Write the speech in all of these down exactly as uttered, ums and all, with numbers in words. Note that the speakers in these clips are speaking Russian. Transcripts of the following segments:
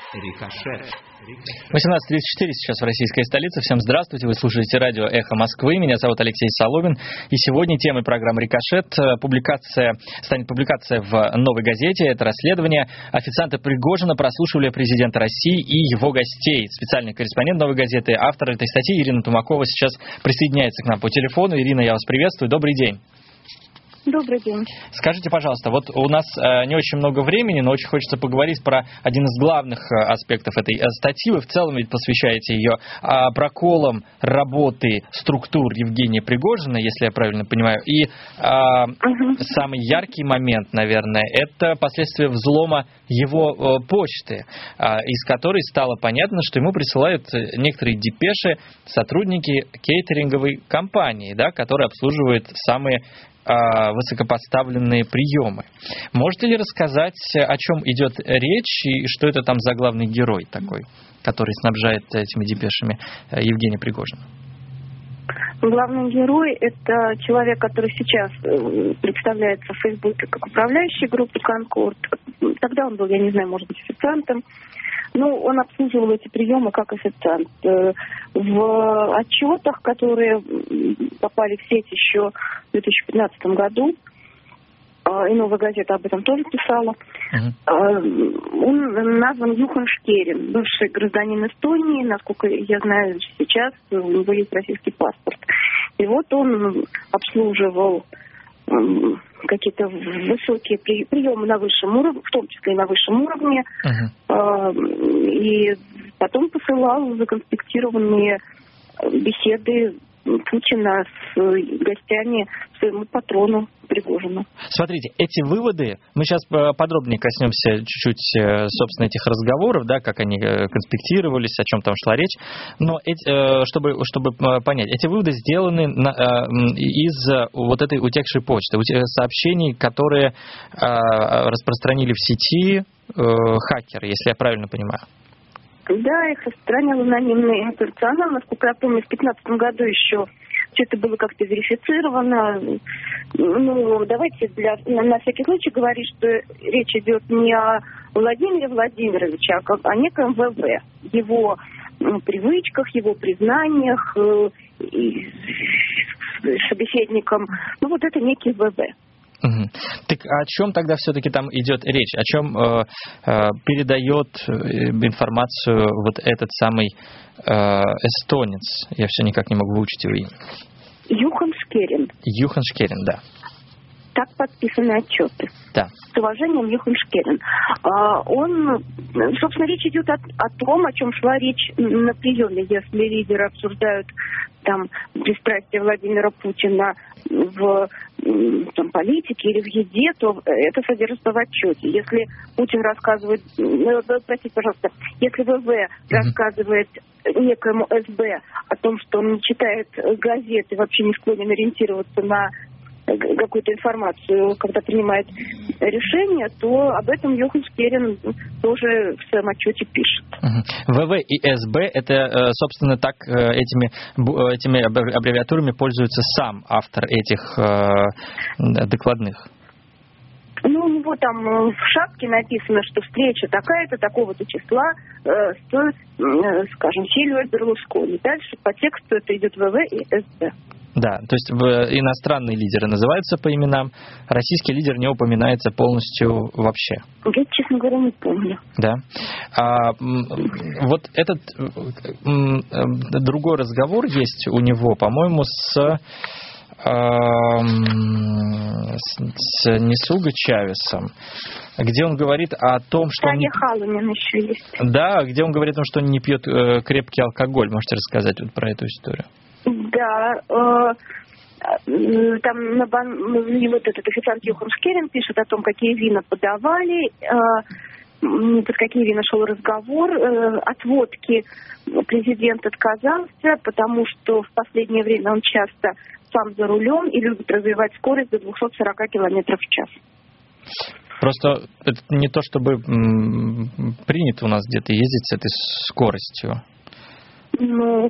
Рикошет. восемнадцать тридцать четыре сейчас в российской столице. Всем здравствуйте, вы слушаете радио «Эхо Москвы». Меня зовут Алексей Соломин. И сегодня темой программы «Рикошет» публикация, станет публикация в «Новой газете». Это расследование. Официанты Пригожина прослушивали президента России и его гостей. Специальный корреспондент «Новой газеты», автор этой статьи Ирина Тумакова сейчас присоединяется к нам по телефону. Ирина, я вас приветствую. Добрый день. Добрый день. Скажите, пожалуйста, вот у нас э, не очень много времени, но очень хочется поговорить про один из главных э, аспектов этой э, статьи. Вы в целом ведь посвящаете ее э, проколам работы структур Евгения Пригожина, если я правильно понимаю. И э, угу. самый яркий момент, наверное, это последствия взлома его э, почты, э, из которой стало понятно, что ему присылают некоторые депеши сотрудники кейтеринговой компании, да, которые обслуживают самые высокопоставленные приемы. Можете ли рассказать, о чем идет речь и что это там за главный герой такой, который снабжает этими депешами Евгения Пригожина? Главный герой – это человек, который сейчас представляется в Фейсбуке как управляющий группы «Конкорд». Тогда он был, я не знаю, может быть, официантом. Ну, он обслуживал эти приемы как официант. В отчетах, которые попали в сеть еще в две тысячи пятнадцатом году, и «Новая газета» об этом тоже писала, uh-huh. он назван Юхан Шкерин, бывший гражданин Эстонии, насколько я знаю, сейчас у него есть российский паспорт. И вот он обслуживал какие-то высокие приемы на высшем уровне, в том числе и на высшем уровне, uh-huh. и потом посылал законспектированные беседы Путина с гостями своему патрону Пригожину. Смотрите, эти выводы, мы сейчас подробнее коснемся чуть-чуть, собственно, этих разговоров, да, как они конспектировались, о чем там шла речь, но эти, чтобы, чтобы понять, эти выводы сделаны на, из вот этой утекшей почты, сообщений, которые распространили в сети хакеры, если я правильно понимаю. Да, их распространял анонимный операционал. Насколько я помню, в две тысячи пятнадцатом году еще все это было как-то верифицировано. Ну, давайте для, на, на всякий случай говорить, что речь идет не о Владимире Владимировиче, а как о неком ВВ. Его ну, привычках, его признаниях, э, и собеседникам. Ну, вот это некий ВВ. Угу. Так о чем тогда все-таки там идет речь? О чем э, э, передает информацию вот этот самый э, эстонец? Я все никак не могу выучить его имя. Юхан Шкерин. Юхан Шкерин, да. Так подписаны отчеты. Да. С уважением, Юхан Шкерин. А, он, собственно, речь идет о, о том, о чем шла речь на приеме, если лидеры обсуждают там пристрастие Владимира Путина в там, политике или в еде, то это содержится в отчете. Если Путин рассказывает, ну, простите, пожалуйста, если ВВ mm-hmm. рассказывает некоему СБ о том, что он не читает газеты, вообще не склонен ориентироваться на какую-то информацию, когда принимает решение, то об этом Юхан Шкерин тоже в своем отчете пишет. ВВ и СБ, это, собственно, так этими, этими аббревиатурами пользуется сам автор этих докладных. Ну, у него там в шапке написано, что встреча такая-то, такого-то числа э, с, э, скажем, Сильвио Берлускони. Дальше по тексту это идет ВВ и СБ. Да, то есть иностранные лидеры называются по именам, российский лидер не упоминается полностью вообще. Я, честно говоря, не помню. Да. А, вот этот другой разговор есть у него, по-моему, с... С, с Несуго Чавесом, где он говорит о том, что... Таня Халунин еще есть. Да, где он говорит о том, что он не пьет э, крепкий алкоголь. Можете рассказать вот про эту историю? Да, э, там на бан... вот этот официант Юхан Шкерин пишет о том, какие вина подавали, э, под какие вина шел разговор. Э, от водки президент отказался, потому что в последнее время он часто сам за рулем и любит развивать скорость до двухсот сорока километров в час. Просто это не то, чтобы м, принято у нас где-то ездить с этой скоростью. Ну,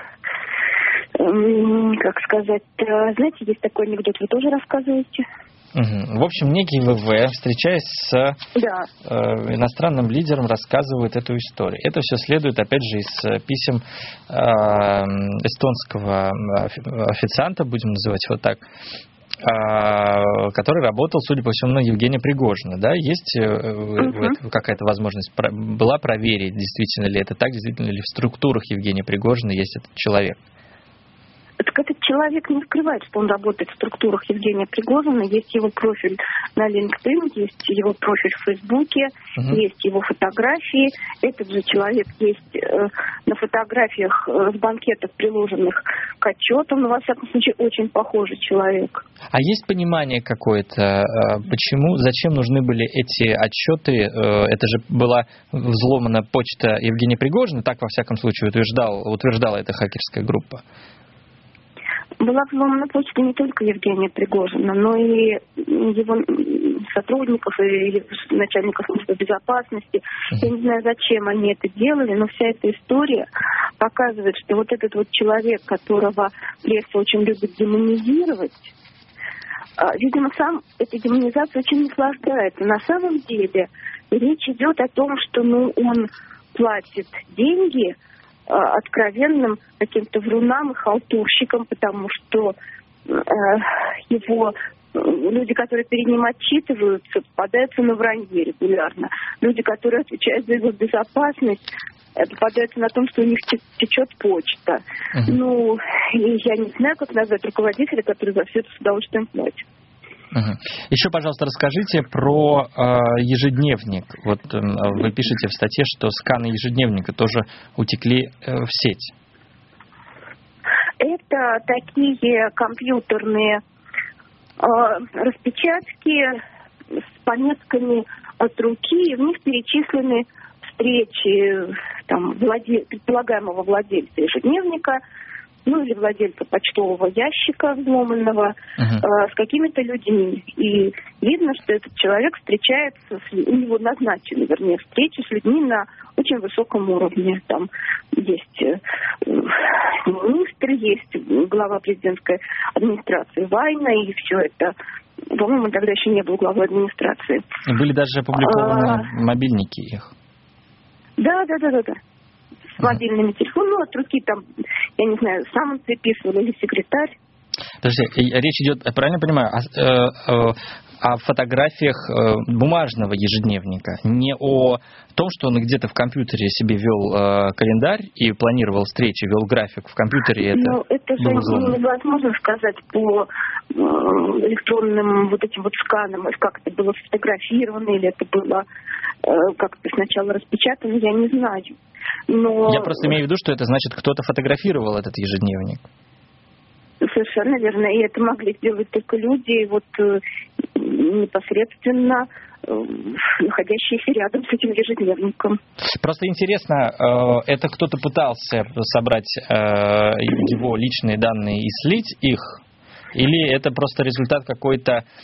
как сказать, знаете, есть такой анекдот, вы тоже рассказываете? Угу. В общем, некий ВВ, встречаясь с Да. э, иностранным лидером, рассказывает эту историю. Это все следует, опять же, из писем э, эстонского официанта, будем называть его так, э, который работал, судя по всему, на Евгения Пригожина. Да? Есть э, угу. какая-то возможность про- была проверить, действительно ли это так, действительно ли в структурах Евгения Пригожина есть этот человек? Так этот человек не скрывает, что он работает в структурах Евгения Пригожина. Есть его профиль на LinkedIn, есть его профиль в Фейсбуке, угу. есть его фотографии. Этот же человек есть э, на фотографиях э, с банкетов, приложенных к отчетам. Но, во всяком случае, очень похожий человек. А есть понимание какое-то, э, почему, зачем нужны были эти отчеты? Э, это же была взломана почта Евгения Пригожина, так, во всяком случае, утверждал, утверждала эта хакерская группа. Была взломана почта не только Евгения Пригожина, но и его сотрудников, и начальников службы безопасности. Я не знаю, зачем они это делали, но вся эта история показывает, что вот этот вот человек, которого пресса очень любит демонизировать, видимо, сам этой демонизацией очень наслаждается. На самом деле речь идет о том, что ну, он платит деньги откровенным каким-то врунам и халтурщикам, потому что э, его люди, которые перед ним отчитываются, попадаются на вранье регулярно. Люди, которые отвечают за его безопасность, попадаются на том, что у них течет почта. Uh-huh. Ну, и я не знаю, как назвать руководителя, который за все это с удовольствием платит. Угу. Еще, пожалуйста, расскажите про э, ежедневник. Вот э, вы пишете в статье, что сканы ежедневника тоже утекли э, в сеть. Это такие компьютерные э, распечатки с пометками от руки, и в них перечислены встречи там, владе... предполагаемого владельца ежедневника, ну или владельца почтового ящика взломанного, uh-huh. э, с какими-то людьми. И видно, что этот человек встречается, с, у него назначены, вернее, встречи с людьми на очень высоком уровне. Там есть э, министр, есть глава президентской администрации Вайна, и все это. По-моему, тогда еще не был главой администрации. Были даже опубликованы а... мобильники их. Да, да, да, да, да. С мобильными телефонами, ну, от руки там, я не знаю, сам он приписывал или секретарь. Подожди, речь идет, правильно понимаю, о, о, о фотографиях бумажного ежедневника, не о том, что он где-то в компьютере себе вел э, календарь и планировал встречи, вел график в компьютере. Это, ну, это же невозможно сказать по э, электронным вот этим вот сканам, как это было сфотографировано или это было э, как-то сначала распечатано, я не знаю. Но... Я просто имею в виду, что это значит, кто-то фотографировал этот ежедневник. Совершенно верно. И это могли сделать только люди вот непосредственно находящиеся рядом с этим ежедневником. Просто интересно, это кто-то пытался собрать его личные данные и слить их? Или это просто результат какой-то, э,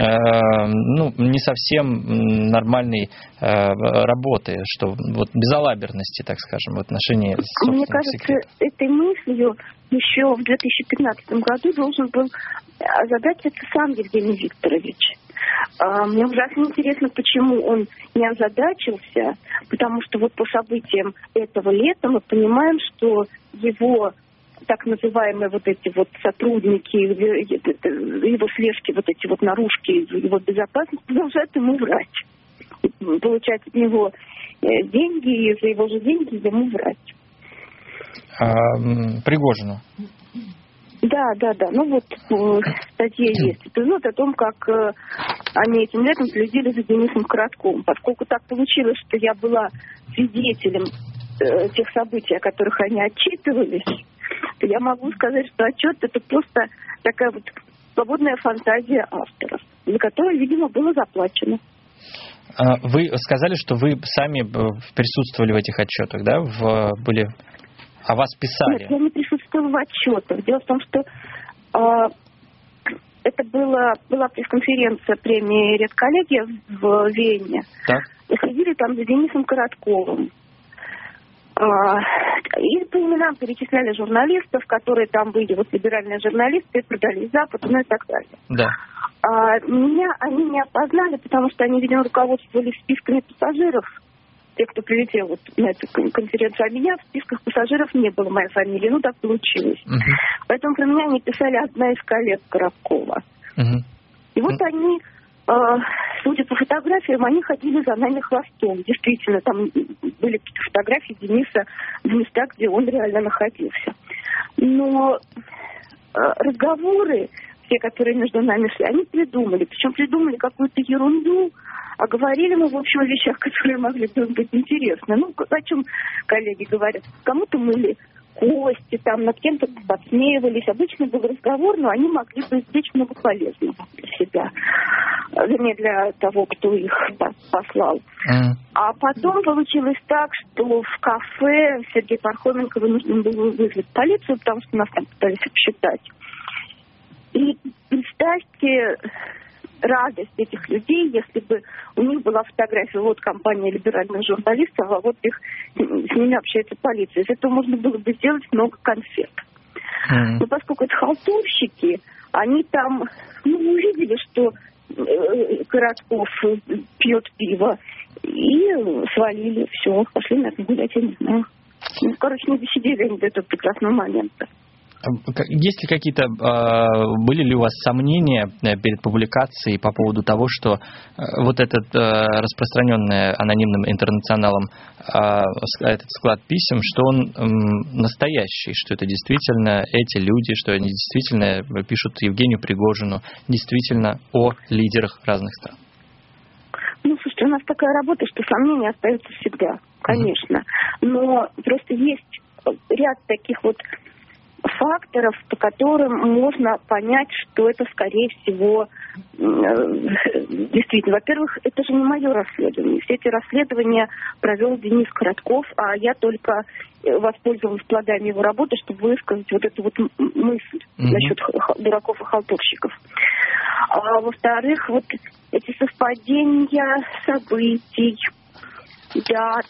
ну, не совсем нормальной э, работы, что вот безалаберности, так скажем, в отношении собственных Мне кажется, секретов? Этой мыслью еще в две тысячи пятнадцатом году должен был озадачиться сам Евгений Викторович. Э, мне ужасно интересно, почему он не озадачился, потому что вот по событиям этого лета мы понимаем, что его так называемые вот эти вот сотрудники, его слежки, вот эти вот наружки, его безопасность продолжают ему врать. Получать от него деньги, и за его же деньги ему врать. А, Пригожину? Да, да, да. Ну вот в статье есть эпизод о том, как они этим летом следили за Денисом Коротковым. Поскольку так получилось, что я была свидетелем тех событий, о которых они отчитывались, я могу сказать, что отчет это просто такая вот свободная фантазия авторов, за которую, видимо, было заплачено. Вы сказали, что вы сами присутствовали в этих отчетах, да? В, были... О вас писали? Нет, я не присутствовала в отчетах. Дело в том, что э, это была, была пресс-конференция премии «Редколлегия» в Вене. Так. И следили там за Денисом Коротковым. И по именам перечисляли журналистов, которые там были, вот либеральные журналисты, продались Западу, ну и так далее. Да. А меня они не опознали, потому что они, видимо, руководствовались списками пассажиров, те, кто прилетел вот на эту конференцию, а меня в списках пассажиров не было, моей фамилии, ну так получилось. Uh-huh. Поэтому про меня они писали одна из коллег Коробкова. Uh-huh. И вот uh-huh. они, э, судя по фотографиям, они ходили за нами хвостом. Действительно, там были какие-то фотографии Дениса в местах, где он реально находился. Но э, разговоры, те, которые между нами шли, они придумали. Причем придумали какую-то ерунду, а говорили мы, в общем, о вещах, которые могли бы быть интересны. Ну, о чем коллеги говорят? Кому-то мыли кости, там, над кем-то подсмеивались. Обычно был разговор, но они могли бы извлечь много полезного для себя. Вернее, для того, кто их послал. Mm. А потом получилось так, что в кафе Сергей Пархоменко вынужден был вызвать полицию, потому что нас там пытались обсчитать. И представьте радость этих людей, если бы у них была фотография, вот компания либеральных журналистов, а вот их с ними общается полиция. Из этого можно было бы сделать много конфет. Mm-hmm. Но поскольку это халтурщики, они там ну, увидели, что э, Коротков пьет пиво, и свалили, все, пошли, наверное, гулять, я не знаю. Ну, короче, не досидели они до этого прекрасного момента. Есть ли какие-то, были ли у вас сомнения перед публикацией по поводу того, что вот этот распространенный анонимным интернационалом этот склад писем, что он настоящий, что это действительно эти люди, что они действительно пишут Евгению Пригожину, действительно о лидерах разных стран? Ну, слушайте, у нас такая работа, что сомнения остаются всегда, конечно. Mm-hmm. Но просто есть ряд таких вот факторов, по которым можно понять, что это, скорее всего, действительно. Во-первых, это же не мое расследование. Все эти расследования провел Денис Коротков, а я только воспользовалась плодами его работы, чтобы высказать вот эту вот мысль mm-hmm. насчет дураков и халтурщиков. А, во-вторых, вот эти совпадения событий, дат,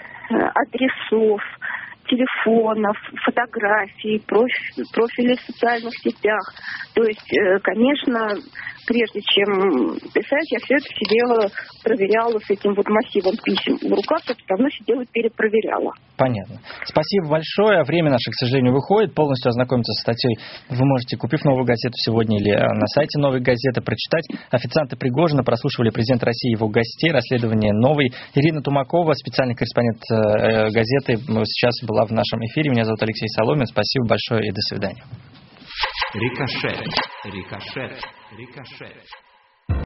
адресов, телефонов, фотографий, профи, профилей в социальных сетях. То есть, конечно, прежде чем писать, я все это сидела, проверяла с этим вот массивом писем в руках, я все равно сидела и перепроверяла. Понятно. Спасибо большое. Время наше, к сожалению, выходит. Полностью ознакомиться с статьей вы можете, купив «Новую газету» сегодня или на сайте «Новой газеты», прочитать. Официанты Пригожина прослушивали президент России и его гостей. Расследование «Новой». Ирина Тумакова, специальный корреспондент газеты, сейчас была в нашем эфире. Меня зовут Алексей Соломин. Спасибо большое и до свидания. Рикошет. Рикошет. Рикошет.